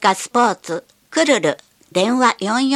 カスポーツ、クルル、電話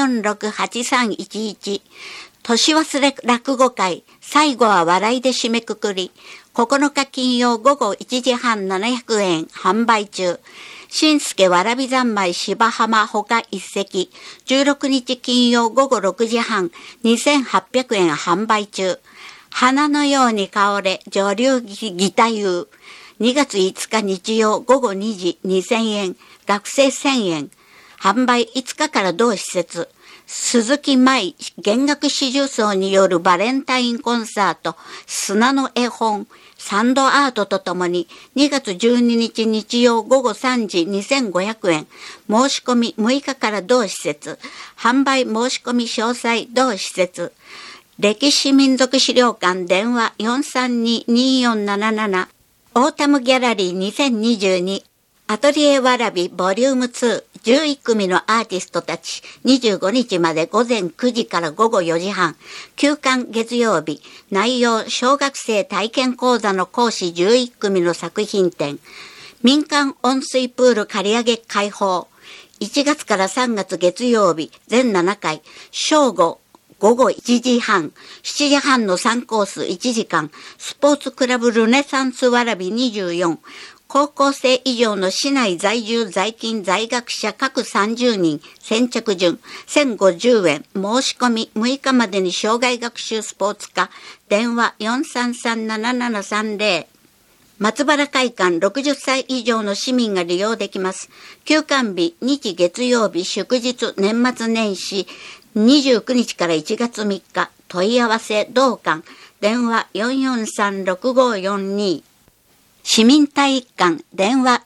446-8311。年忘れ落語会、最後は笑いで締めくくり。9日金曜午後1時半700円販売中。新助わらび三昧芝浜ほか一席。16日金曜午後6時半2800円販売中。花のように香れ女流ギタユー。2月5日日曜午後2時2000円。学生1000円。販売5日から同施設。鈴木舞弦楽四重奏によるバレンタインコンサート、砂の絵本、サンドアートとともに2月12日日曜午後3時2500円。申し込み6日から同施設。販売申し込み詳細同施設。歴史民族資料館電話432-2477。オータムギャラリー2022。アトリエわらびボリューム2。11組のアーティストたち25日まで午前9時から午後4時半。休館月曜日。内容小学生体験講座の講師11組の作品展。民間温水プール借り上げ開放。1月から3月月曜日全7回。正午午後1時半、7時半の3コース1時間。スポーツクラブルネサンスわらび24。高校生以上の市内在住在勤在学者各30人先着順1050円。申し込み6日までに生涯学習スポーツ科電話433-7730。松原会館60歳以上の市民が利用できます。休館日日月曜日祝日年末年始29日から1月3日。問い合わせ同館電話443-6542。市民体育館電話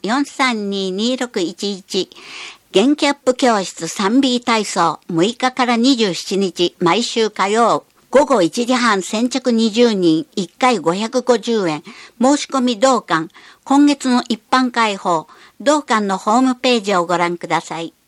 432-2611。元気アップ教室 3B 体操6日から27日毎週火曜午後1時半先着20人1回550円。申し込み同館今月の一般開放同館のホームページをご覧ください。